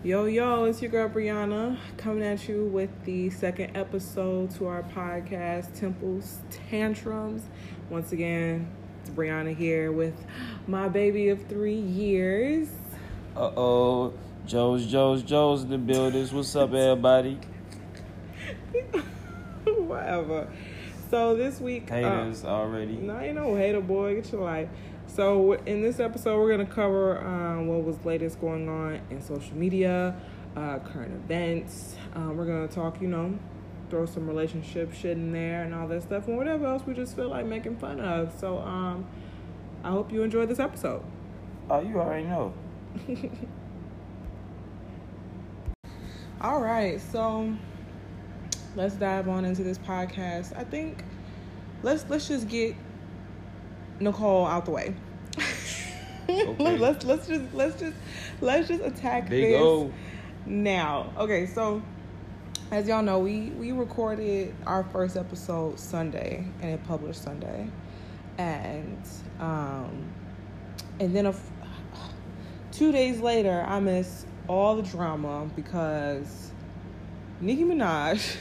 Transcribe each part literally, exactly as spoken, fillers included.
Yo, yo, it's your girl Brianna coming at you with the second episode to our podcast, Temples Tantrums. Once again, it's Brianna here with my baby of three years. Uh-oh, Joe's, Joe's, Joe's in the buildings. What's up, everybody? Whatever. So this week... Haters uh, already. No, ain't no hater, boy. Get your life. So in this episode, we're going to cover um, what was latest going on in social media, uh, current events. Um, we're going to talk, you know, throw some relationship shit in there and all that stuff and whatever else we just feel like making fun of. So um, I hope you enjoyed this episode. Oh, you already know. All right, so let's dive on into this podcast. I think let's let's just get Nicole out the way. Okay. let's let's just let's just let's just attack Big this O. now. Okay, so as y'all know, we we recorded our first episode Sunday and it published Sunday, and um and then a f- two days later I missed all the drama because Nicki Minaj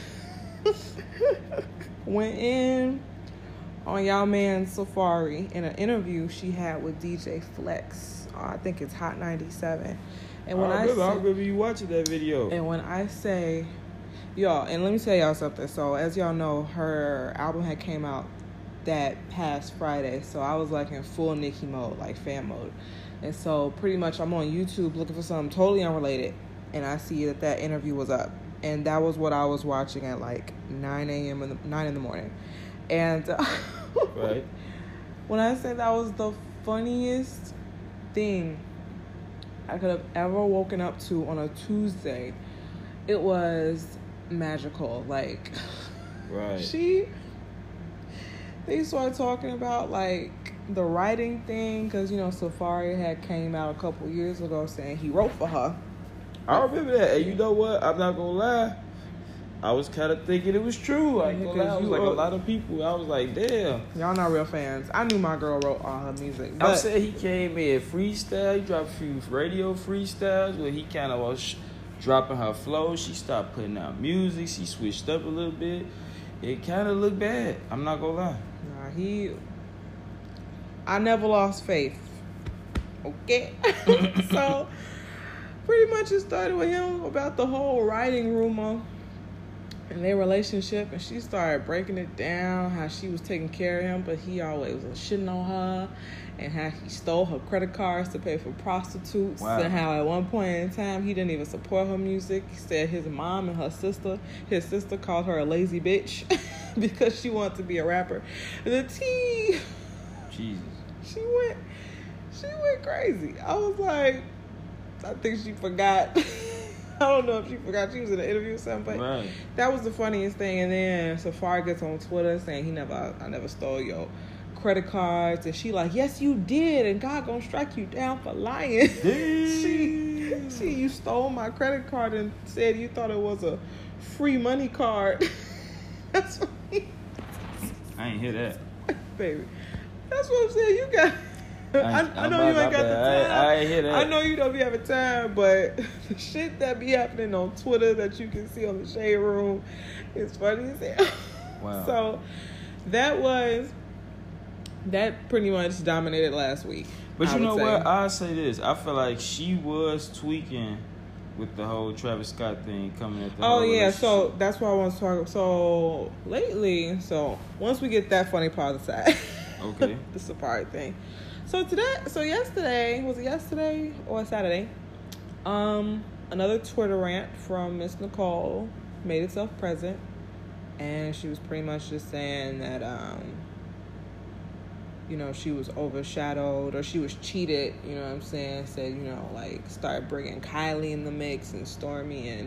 went in on y'all man Safari in an interview she had with D J Flex. Uh, I think it's Hot ninety-seven. And when I I, remember, say, I remember you watching that video. And when I say, y'all, and let me tell y'all something. So as y'all know, her album had came out that past Friday. So I was like in full Nicki mode, like fan mode. And so pretty much I'm on YouTube looking for something totally unrelated. And I see that that interview was up. And that was what I was watching at like nine a.m. in the, nine in the morning. And uh, right. When I say that was the funniest thing I could have ever woken up to on a Tuesday, it was magical. Like, right. she, they started talking about like the writing thing because, you know, Safari had came out a couple years ago saying he wrote for her. I remember that. And you know what? I'm not going to lie. I was kind of thinking it was true. Like, Yeah, I was you like are, a lot of people. I was like, damn. Y'all not real fans. I knew my girl wrote all her music. But I'm saying he came in freestyle. He dropped a few radio freestyles where he kind of was sh- dropping her flow. She stopped putting out music. She switched up a little bit. It kind of looked bad. I'm not going to lie. Nah, he... I never lost faith. Okay? So, pretty much it started with him about the whole writing rumor in their relationship, and she started breaking it down, how she was taking care of him, but he always was shitting on her, and how he stole her credit cards to pay for prostitutes, wow. And how at one point in time he didn't even support her music. He said his mom and her sister, his sister called her a lazy bitch because she wanted to be a rapper. The tea, Jesus. she went, she went crazy. I was like, I think she forgot. I don't know if she forgot she was in an interview or something, but right. That was the funniest thing. And then Safari gets on Twitter saying he never, I never stole your credit cards, and she like, yes, you did, and God gonna strike you down for lying. she, she, you stole my credit card and said you thought it was a free money card. That's what he, I ain't hear that, baby. That's what I'm saying. You got. I, I, I know you ain't got the time. I, I ain't hear that. I know you don't be having time, but the shit that be happening on Twitter that you can see on the Shade Room is funny as hell. Wow. So that was that pretty much dominated last week. But I you know say. what? I'll say this. I feel like she was tweaking with the whole Travis Scott thing coming at the Oh whole yeah, so that's what I want to talk. So lately, so once we get that funny part aside, okay, the Safari thing. So today, so yesterday, was it yesterday or Saturday? Um, another Twitter rant from Miss Nicole made itself present, and she was pretty much just saying that, um, you know, she was overshadowed or she was cheated. You know what I'm saying? Said, you know, like start bringing Kylie in the mix and Stormy, and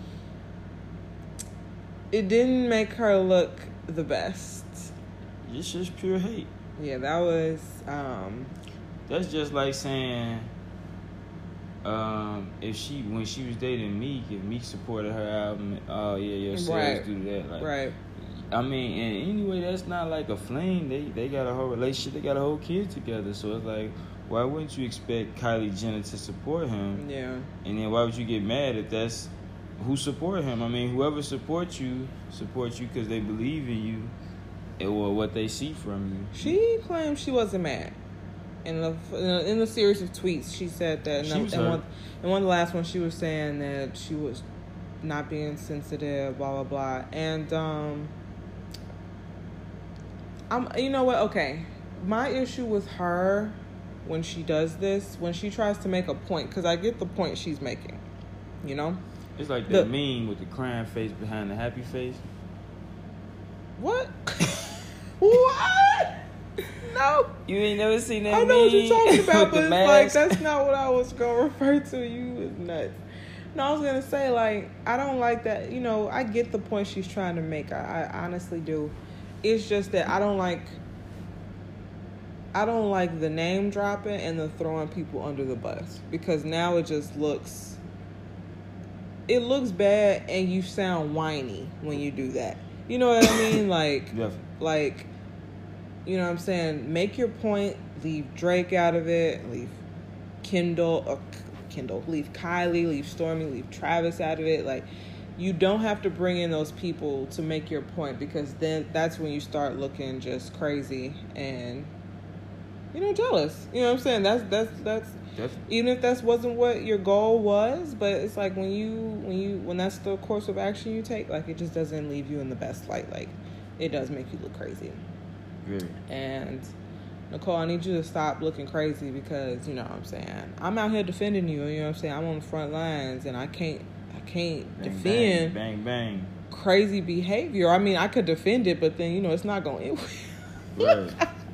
it didn't make her look the best. It's just pure hate. Yeah, that was... Um, That's just like saying, um, if she when she was dating Meek, if Meek supported her album, oh yeah, your sales right. do that. Like, right. I mean, and anyway, that's not like a fling. They they got a whole relationship. They got a whole kid together. So it's like, why wouldn't you expect Kylie Jenner to support him? Yeah. And then why would you get mad if that's who support him? I mean, whoever supports you, supports you because they believe in you or what they see from you. She claimed she wasn't mad. In the, in the series of tweets, she said that She in, was in, hurt. one, in one of the last ones, she was saying that she was not being sensitive, blah, blah, blah. And, um, I'm, you know what? Okay. My issue with her when she does this, when she tries to make a point, because I get the point she's making, you know? It's like The- that meme with the crying face behind the happy face. What? What? No. You ain't never seen that I meme? know what you're talking about, with but the it's mask? like, that's not what I was going to refer to. You was nuts. No, I was going to say, like, I don't like that. You know, I get the point she's trying to make. I, I honestly do. It's just that I don't like, I don't like the name dropping and the throwing people under the bus. Because now it just looks, it looks bad and you sound whiny when you do that. You know what I mean? Like, Definitely. like, you know what I'm saying? Make your point. Leave Drake out of it. Leave Kendall, or Kendall. Leave Kylie. Leave Stormy. Leave Travis out of it. Like, you don't have to bring in those people to make your point, because then that's when you start looking just crazy and, you know, jealous. You know what I'm saying? That's that's that's. Definitely. Even if that wasn't what your goal was, but it's like when you when you when that's the course of action you take, like, it just doesn't leave you in the best light. Like, it does make you look crazy. Really? And Nicole, I need you to stop looking crazy, because, you know what I'm saying, I'm out here defending you, you know what I'm saying, I'm on the front lines, and I can't I can't Bang, defend bang, bang, bang. crazy behavior. I mean, I could defend it, but then, you know, it's not going to Right.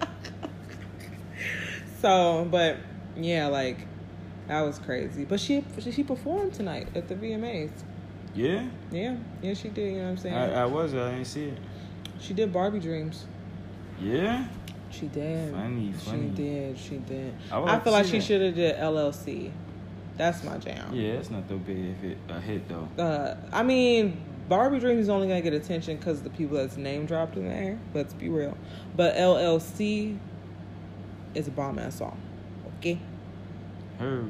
So, but yeah, like, that was crazy. But she she performed tonight at the V M As. Yeah? Yeah, yeah, she did. You know what I'm saying? I, I was. I didn't see it. She did Barbie Dreams. Yeah? She did. Funny, funny. She did. She did. I would I, like feel to like see she that. should have did L L C. That's my jam. Yeah, it's not that big if it a hit though. Uh, I mean, Barbie Dreams is only gonna get attention because of the people that's name dropped in there. Let's be real. But L L C is a bomb ass song. Okay. Heard.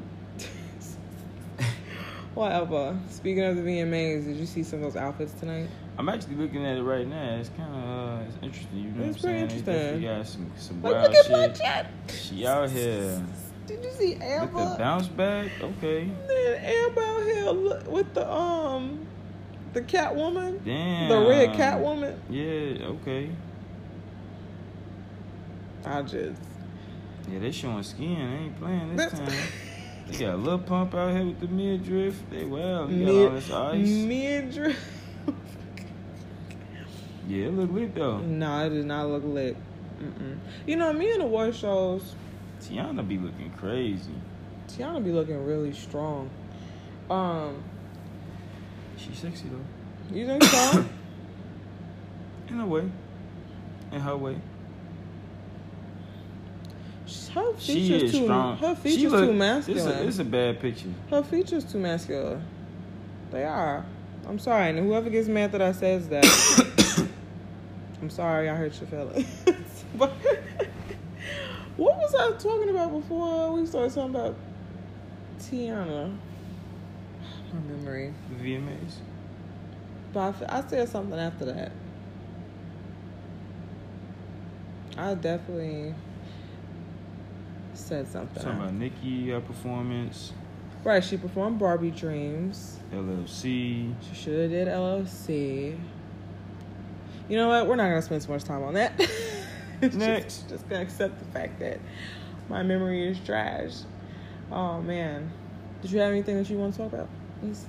Whatever. Speaking of the V M As, did you see some of those outfits tonight? I'm actually looking at it right now. It's kind of uh, it's interesting. You know It's what I'm pretty saying? They interesting. definitely got some some Like, wild look at shit. my chat. She out here. Did you see With the Amber? bounce back. Okay. Then Amber out here look- with the um the Catwoman, Damn. the red Catwoman. Yeah. Okay. I just Yeah, they showing skin. They ain't playing this That's- time. They got a little pump out here with the midriff. They well. You got Mid- all this ice. midriff. Yeah, it look lit though. No, it does not look lit. Mm-mm. You know, me in award shows, Tiana be looking crazy. Tiana be looking really strong. Um, She's sexy though. you think so? In a way. In her way. Her She features is too. strong. Her She features look- too masculine. It's a, it's a bad picture. Her features too masculine. They are. I'm sorry, and whoever gets mad that I says that, I'm sorry I hurt your feelings. But what was I talking about before we started talking about Tiana? My memory. The V M As. But I, f- I said something after that. I definitely said something. Talking about Nicki, her performance, Right, she performed Barbie Dreams. L L C. She should have did L L C. You know what? We're not going to spend so much time on that. Next. Just, just going to accept the fact that my memory is trash. Oh, man. Did you have anything that you want to talk about? Please.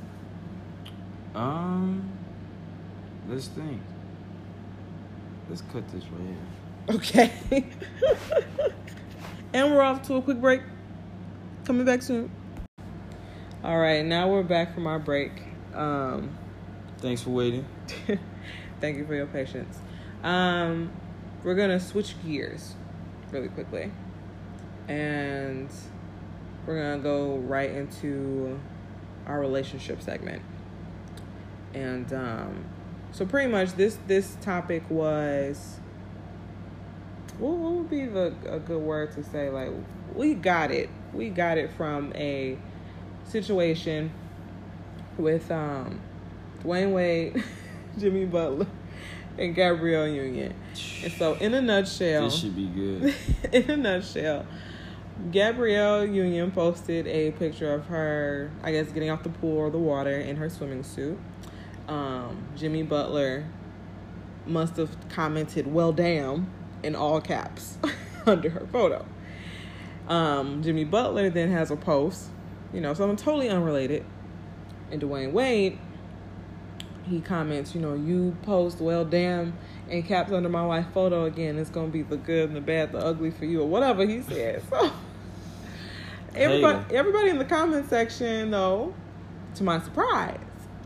Um, let's think. Let's cut this right here. Okay. And we're off to a quick break. Coming back soon. All right, now we're back from our break. Um, Thanks for waiting. thank you for your patience. Um, we're going to switch gears really quickly. And we're going to go right into our relationship segment. And um, so pretty much this, this topic was what, what would be the a good word to say? Like, we got it. We got it from a situation with um, Dwayne Wade, Jimmy Butler, and Gabrielle Union. And so, in a nutshell, this should be good. In a nutshell, Gabrielle Union posted a picture of her, I guess, getting off the pool or the water in her swimming suit. Um, Jimmy Butler must have commented, "Well, damn," in all caps under her photo. Um, Jimmy Butler then has a post, you know, something totally unrelated. And Dwayne Wade, he comments, you know, "You post 'well, damn' in caps under my wife's photo again. It's going to be the good and the bad, the ugly for you," or whatever he said. So everybody, Hey. everybody in the comment section, though, to my surprise,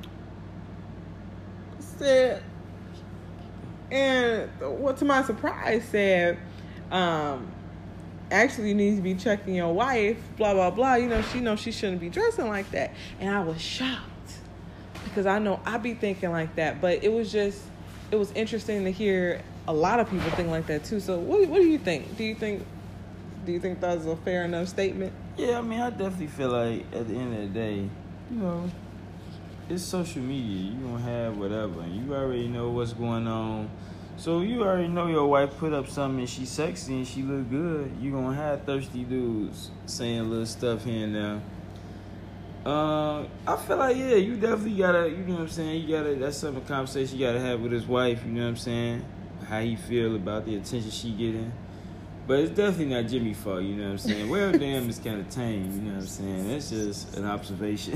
said, and what to my surprise said, um, actually, you need to be checking your wife, blah, blah, blah. You know, she knows she shouldn't be dressing like that. And I was shocked because I know I be thinking like that. But it was just, it was interesting to hear a lot of people think like that too. So what, what do you think? Do you think, do you think that's a fair enough statement? Yeah, I mean, I definitely feel like at the end of the day, you know, it's social media. You gonna have whatever, and you already know what's going on. So you already know your wife put up something and she's sexy and she look good. You gonna have thirsty dudes saying little stuff here and there. Um, I feel like, yeah, you definitely gotta, you know what I'm saying, you gotta, that's some conversation you gotta have with his wife, you know what I'm saying, how he feel about the attention she getting. But it's definitely not Jimmy's fault, you know what I'm saying. Well, damn, it's kind of tame, you know what I'm saying. It's just an observation.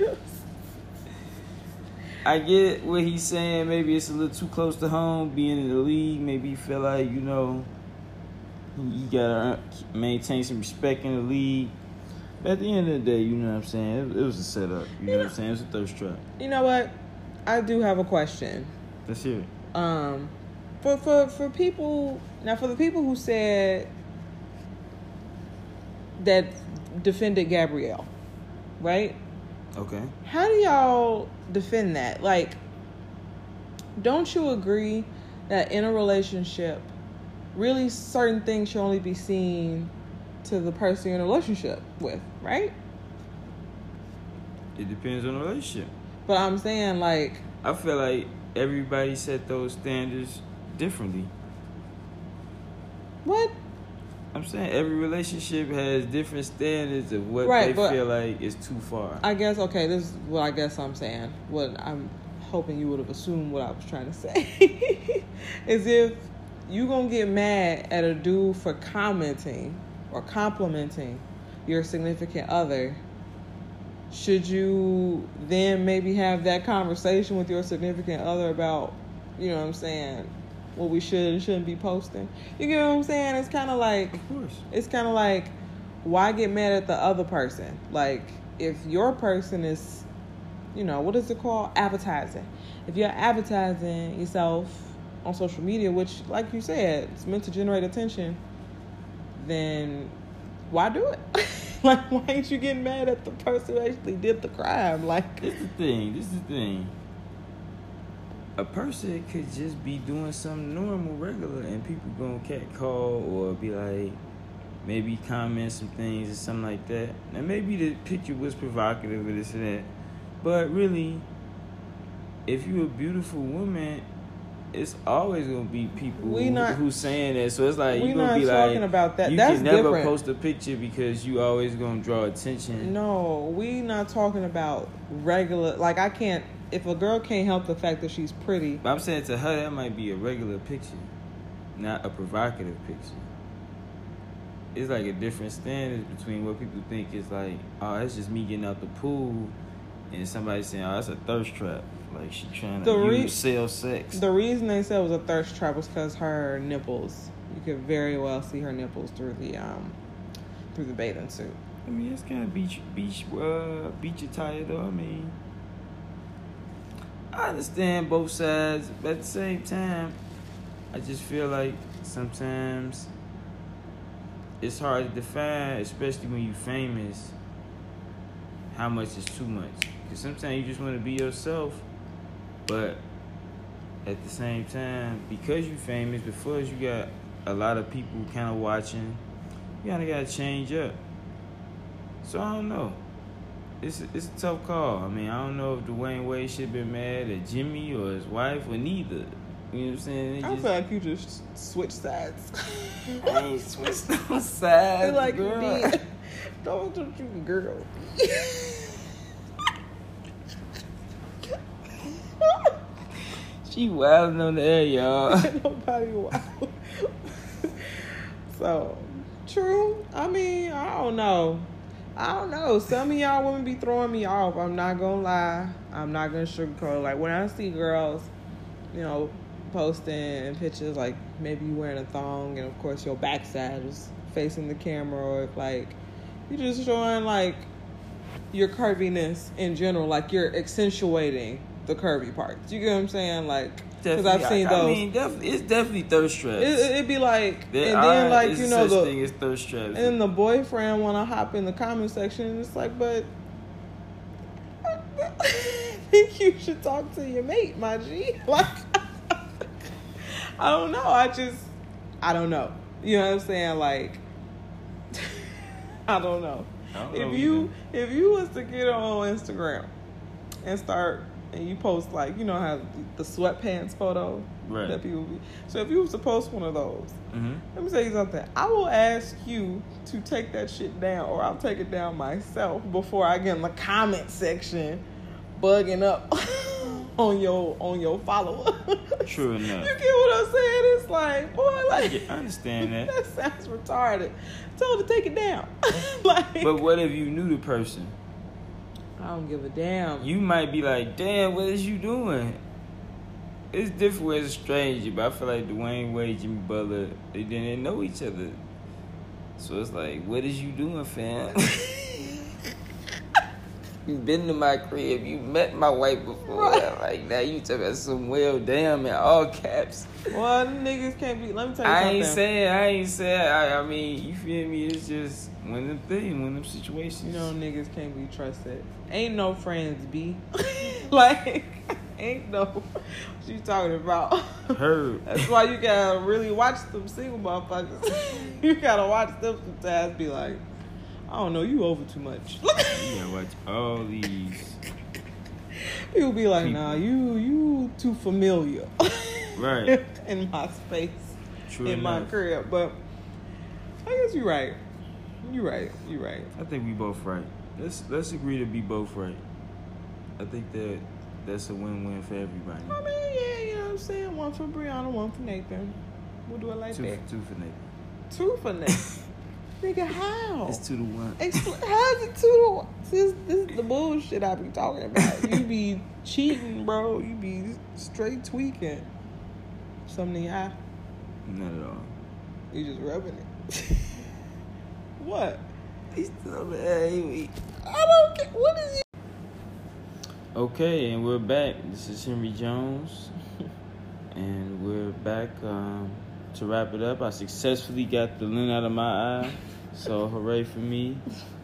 I get what he's saying. Maybe it's a little too close to home, being in the league. Maybe you feel like, you know, you gotta maintain some respect in the league. But at the end of the day, you know what I'm saying, it, it was a setup. You know what I'm saying? It was a thirst trap. You know what? I do have a question. Let's hear it. Um, for for for people now, for the people who said that defended Gabrielle, right? Okay. How do y'all defend that? Like, don't you agree that in a relationship, really certain things should only be seen to the person you're in a relationship with, right? It depends on the relationship. But I'm saying, like, I feel like everybody set those standards differently. what? I'm saying every relationship has different standards of what Right, they but feel like is too far. I guess, okay, this is what I guess I'm saying. What I'm hoping you would have assumed what I was trying to say. Is if you gonna get mad at a dude for commenting or complimenting your significant other, should you then maybe have that conversation with your significant other about, you know what I'm saying, what we should and shouldn't be posting? You get what I'm saying? It's kind of like, Of course. it's kind of like, why get mad at the other person? Like, if your person is, you know, what is it called? Advertising. If you're advertising yourself on social media, which, like you said, it's meant to generate attention, then why do it? Like, why ain't you getting mad at the person who actually did the crime? Like, This is the thing. This is the thing. A person could just be doing something normal, regular, and people gonna catcall or be like, maybe comment some things or something like that. Now, maybe the picture was provocative or this or that, but really, if you're a beautiful woman, it's always gonna be people We who, not- who's saying that. So it's like we you gonna not be talking like, about that. you That's can never different. post a picture because you always gonna draw attention. no, we not talking about regular. Like, I can't. If a girl can't help the fact that she's pretty, But I'm saying to her that might be a regular picture, not a provocative picture. It's like a different standard between what people think is like, oh, that's just me getting out the pool, and somebody saying, oh, that's a thirst trap. Like she trying to The re- use sell sex. the reason they said it was a thirst trap was because her nipples. You could very well see her nipples through the um through the bathing suit. I mean, it's kind of beach beach uh beach attire though. I mean, I understand both sides, but at the same time, I just feel like sometimes it's hard to define, especially when you're famous, how much is too much. Because sometimes you just want to be yourself, but at the same time, because you're famous, because you got a lot of people kind of watching. You kind of got to change up. So I don't know. It's a, it's a tough call. I mean, I don't know if Dwayne Wade should have been mad at Jimmy or his wife or neither. You know what I'm saying? It I just, feel like you just switch sides. I ain't switched no sides, like girl. you did. Don't do you, girl. She wilding on the air, y'all. Nobody wild. So, true. I mean, I don't know. I don't know. Some of y'all women be throwing me off. I'm not gonna lie. I'm not gonna sugarcoat. Like when I see girls, you know, posting pictures like maybe you wearing a thong and of course your backside is facing the camera, or if like you just showing like your curviness in general, like you're accentuating the curvy parts. You get what I'm saying? Like, because I've seen I, those. I mean, definitely, it's definitely thirst traps. It, it'd be like, There and then are- like there's you a know such the thing as thirst traps. and then the boyfriend want to hop in the comment section, and it's like, but I think you should talk to your mate, my G. Like, I don't know. I just, I don't know. You know what I'm saying? Like, I don't know. I don't If know you if you was to get on Instagram and start and you post like, you know how the sweatpants photo Right. that people be. So if you was to post one of those, Mm-hmm. let me tell you something. I will ask you to take that shit down, or I'll take it down myself before I get in the comment section bugging up on your on your follower. True enough. You get what I'm saying? It's like, boy, like Yeah, I understand that. that sounds retarded. Tell her to take it down. Like, But what if you knew the person? I don't give a damn. You might be like, damn, what is you doing? It's different as a stranger, but I feel like Dwayne Wade, Jimmy Butler, they didn't know each other. So it's like, what is you doing, fam? You been to my crib, you met my wife before. Right. Like, now you talking about some well damn in all caps. Well, them niggas can't be. Let me tell you I something. ain't saying, I ain't saying, I, I mean, you feel me? It's just one of them things, one of them situations. You know, niggas can't be trusted. Ain't no friends, B. Like, ain't no. What you talking about? Heard. That's why you gotta really watch them single motherfuckers. You gotta watch them sometimes. Be like, I don't know, you over too much. You gotta watch all these. People be like, People. nah, you you too familiar. Right. In my space. True in my enough. crib. But I guess you're right. You're right. You're right. I think we both right. Let's let's agree to be both right. I think that that's a win-win for everybody. I mean, yeah, you know what I'm saying? One for Brianna, one for Nathan. We'll do it like Two, that. two for Nathan. Two for Nathan. Nigga, how? It's two to one. Expl- how's it two to one? This, this is the bullshit I be talking about. You be cheating, bro. You be straight tweaking. Something in your eye. Not at all. You just rubbing it. What? He's still on the air. He- I don't get. What is you? Okay, and we're back. This is Henry Jones, and we're back um, to wrap it up. I successfully got the lint out of my eye, so hooray for me.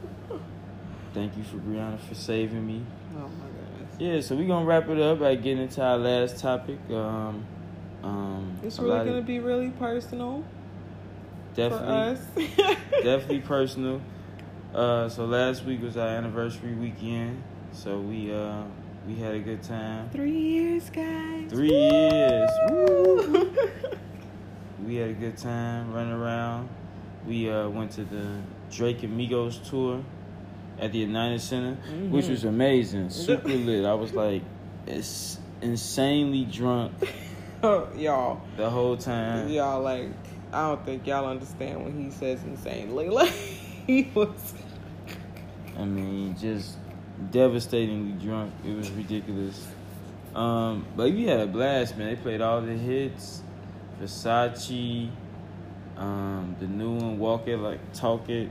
Thank you for Brianna for saving me. Oh my goodness. Yeah, so we're gonna wrap it up by getting into our last topic. Um, um, It's a really lot gonna of- be really personal definitely, for us. definitely personal. Uh, so last week was our anniversary weekend, so we uh, we had a good time. Three years, guys. Three years. Woo. We had a good time running around. We uh, went to the Drake and Migos tour at the United Center, Mm-hmm. which was amazing, super lit. I was like, it's insanely drunk Y'all, the whole time. y'all like, I don't think y'all understand when he says insanely. Like, he was. I mean, just devastatingly drunk. It was ridiculous. Um, but we had a blast, man. They played all the hits. Versace, um, the new one, Walk It Like Talk It,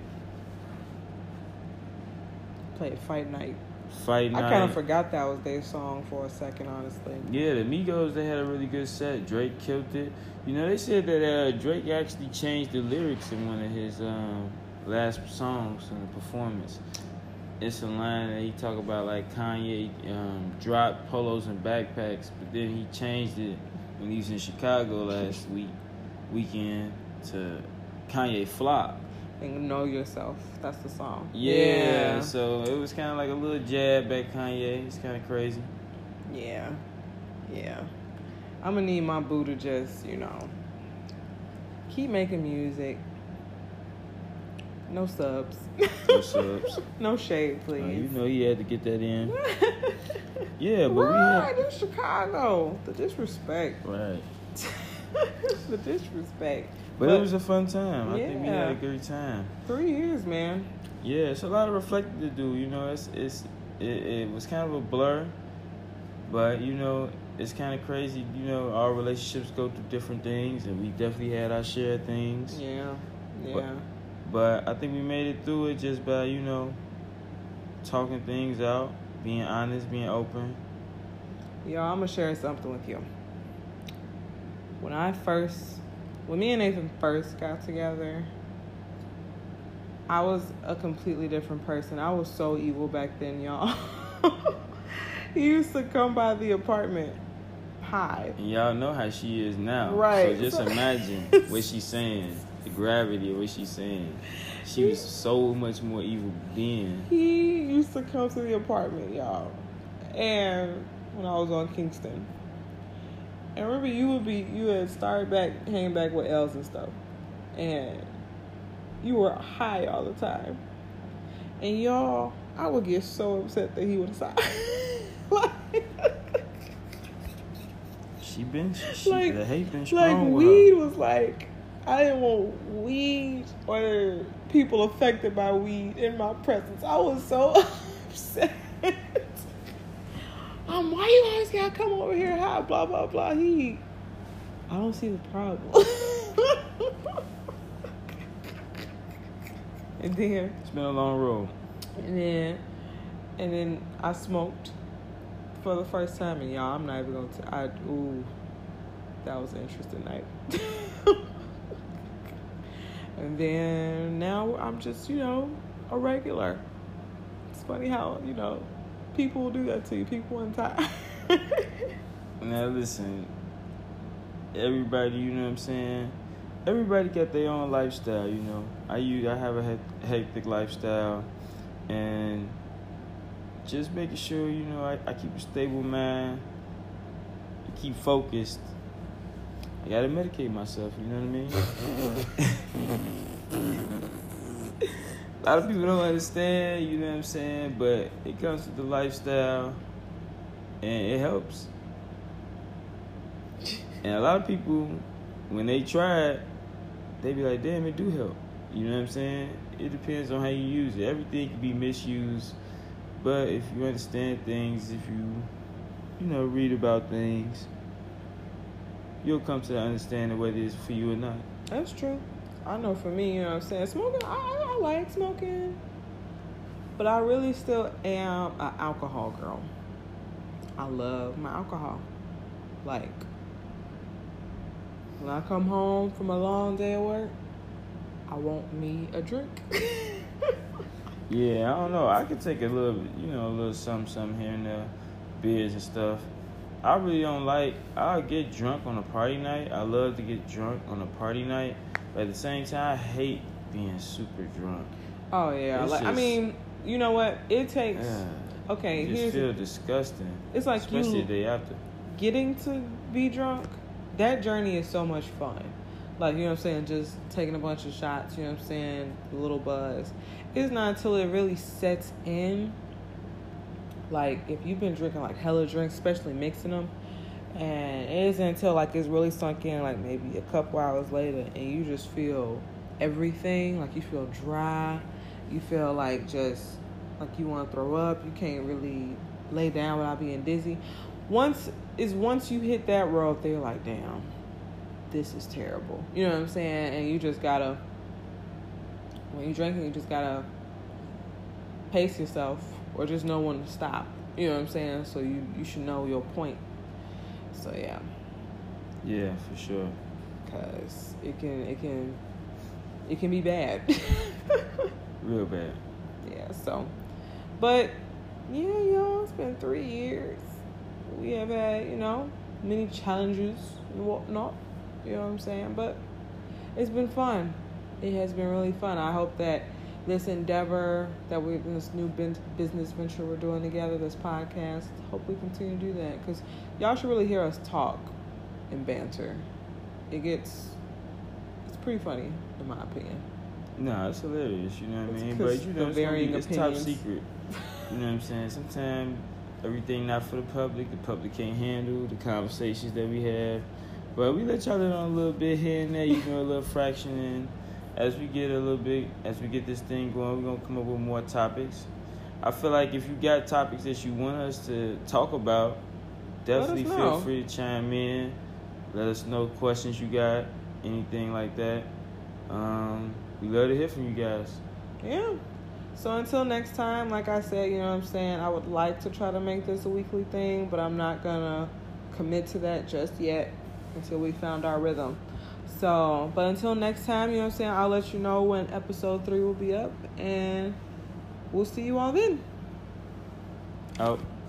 Played Fight Night. Fight Night. I kind of forgot that was their song for a second, honestly. Yeah, the Migos, they had a really good set. Drake killed it. You know, they said that uh, Drake actually changed the lyrics in one of his um, last songs in the performance. It's a line that he talk about, like, Kanye um, dropped polos and backpacks, but then he changed it when he was in Chicago last week, weekend. to Kanye flop. And Know Yourself. That's the song. Yeah, Yeah. so it was kind of like a little jab at Kanye. It's kind of crazy. Yeah. Yeah. I'm going to need my boo to just, you know, keep making music. No subs. No subs. No shade, please. Uh, you know he had to get that in. Yeah, but right, we had... in Chicago. The disrespect. Right. The disrespect. But, but it was a fun time. Yeah. I think we had a great time. Three years, man. Yeah, it's a lot of reflecting to do. You know, it's it's it, it was kind of a blur, but you know, it's kind of crazy. You know, our relationships go through different things, and we definitely had our share of things. Yeah, yeah. But, but I think we made it through it just by you know talking things out, being honest, being open. Yo, I'm gonna share something with you. When I first, when me and Nathan first got together, I was a completely different person. I was so evil back then, y'all. He used to come by the apartment high. And y'all know how she is now. Right. So just imagine what she's saying, the gravity of what she's saying. She was so much more evil then. He used to come to the apartment, y'all. And when I was on Kingston. And remember, you would be, you had started back, hanging back with Els and stuff. And you were high all the time. And y'all, I would get so upset that he was high. Like, she been, she, like, the hate been strong like with weed her. was like, I didn't want weed or people affected by weed in my presence. I was so upset. Um, why you always gotta come over here high, blah, blah, blah. He, I don't see the problem. And then, It's been a long road. and then, and then I smoked for the first time. And y'all, I'm not even gonna, t- I, ooh, that was an interesting night. And then now I'm just, you know, a regular. It's funny how, you know, people will do that to you. People in time. Now listen, everybody, you know what I'm saying? Everybody got their own lifestyle, you know. I use, I have a hec- hectic lifestyle, and just making sure, you know, I, I keep a stable mind, I keep focused. I gotta medicate myself, you know what I mean? A lot of people don't understand, you know what I'm saying? But it comes with the lifestyle, and it helps. And a lot of people, when they try it, they be like, damn, it do help. You know what I'm saying? It depends on how you use it. Everything can be misused. But if you understand things, if you, you know, read about things, you'll come to the understanding whether it's for you or not. That's true. I know for me, you know what I'm saying? Smoking, I, I like smoking. But I really still am an alcohol girl. I love my alcohol. Like, when I come home from a long day of work, I want me a drink. Yeah, I don't know. I could take a little, you know, a little something, something here and there, beers and stuff. I really don't like, I'll get drunk on a party night. I love to get drunk on a party night. But at the same time, I hate being super drunk. Oh, yeah. It's Like, I just- mean, you know what? It takes, Yeah. okay, You just here's, feel disgusting. it's like Especially you the day after. getting to be drunk. That journey is so much fun. Like, you know what I'm saying? Just taking a bunch of shots, you know what I'm saying? A little buzz. It's not until it really sets in. Like, if you've been drinking, like, hella drinks, especially mixing them, and it isn't until, like, it's really sunk in, like, maybe a couple hours later, and you just feel everything. Like, you feel dry. You feel like just, like you want to throw up. You can't really lay down without being dizzy. Once, is once you hit that road, they're like, damn, this is terrible. You know what I'm saying? And you just gotta, when you're drinking, you just gotta pace yourself or just know when to stop. You know what I'm saying? So you, you should know your point. So yeah. Yeah, for sure. Cause it can, it can, it can be bad. Real bad. Yeah, so, but yeah, y'all, it's been three years. We have had, you know, many challenges and whatnot. You know what I'm saying? But it's been fun. It has been really fun. I hope that this endeavor that we're in this new business venture we're doing together, this podcast, hope we continue to do that, because y'all should really hear us talk and banter. It gets, it's pretty funny in my opinion. Nah, it's hilarious, you know what It's I mean? 'cause But you know, the it's, gonna be, varying it's top opinions. secret. You know what I'm saying? Sometimes everything not for the public. The public can't handle the conversations that we have. But we let y'all in on a little bit here and there. You know, a little fraction in. As we get a little bit, as we get this thing going, we're gonna come up with more topics. I feel like if you got topics that you want us to talk about, definitely Let us feel know. free to chime in. Let us know questions you got, anything like that. Um, we love to hear from you guys. Yeah. So until next time, like I said, you know what I'm saying, I would like to try to make this a weekly thing, but I'm not gonna commit to that just yet until we found our rhythm. So, but until next time, you know what I'm saying, I'll let you know when episode three will be up, and we'll see you all then. Out.